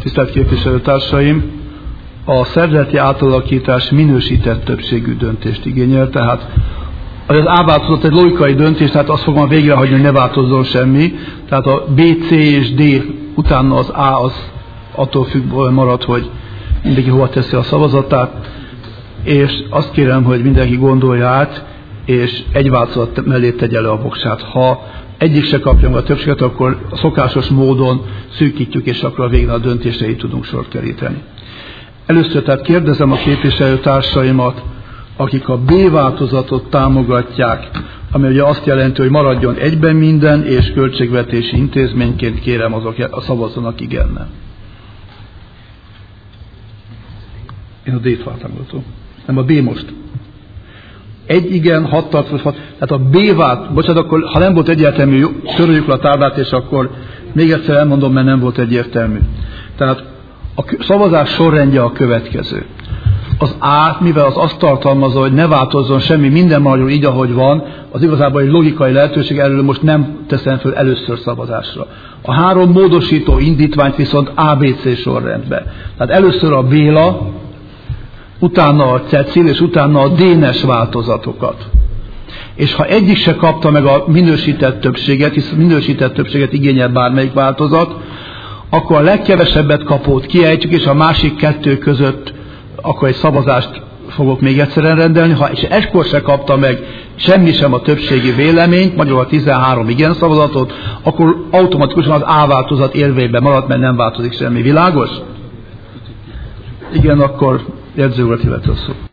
Tisztelt képviselőtársaim! A szervezeti átalakítás minősített többségű döntést igényel, tehát az A változat egy logikai döntés, tehát azt fogom végrehagyni, hogy ne változzon semmi. Tehát a B, C és D utána az A az attól függ marad, hogy mindenki hova teszi a szavazatát, és azt kérem, hogy mindenki gondolja át, és egy változat mellé tegye le a voksát. Ha egyik se kapja meg a többséget, akkor a szokásos módon szűkítjük, és akkor a végén a döntésre így tudunk sort keríteni. Először tehát kérdezem a képviselőtársaimat, akik a B változatot támogatják, ami ugye azt jelenti, hogy maradjon egyben minden, és költségvetési intézményként kérem azok szavazzanak igennel. Én a D-t támogatom. Nem, a B most. Egy igen, 6 tartózkodás. Tehát a B vált, bocsánat, akkor ha nem volt egyértelmű, töröljük le a táblát, és akkor még egyszer elmondom, mert nem volt egyértelmű. Tehát a szavazás sorrendje a következő. Az A, mivel az azt tartalmazza, hogy ne változzon semmi, minden maradjon így, ahogy van, az igazából egy logikai lehetőség, erről most nem teszem föl először szavazásra. A 3 módosító indítványt viszont ABC sorrendbe. Tehát először a Béla, utána a Cecil, és utána a D-nes változatokat. És ha egyik se kapta meg a minősített többséget, hisz minősített többséget igényel bármelyik változat, akkor a legkevesebbet kapót kiejtjük, és a másik 2 között akkor egy szavazást fogok még egyszerűen rendelni. Ha és egykor se kapta meg semmi sem a többségi véleményt, magyarul a 13 igen szavazatot, akkor automatikusan az A változat érvényben marad, mert nem változik semmi. Világos? Igen, akkor jegyzőurat illetve szó.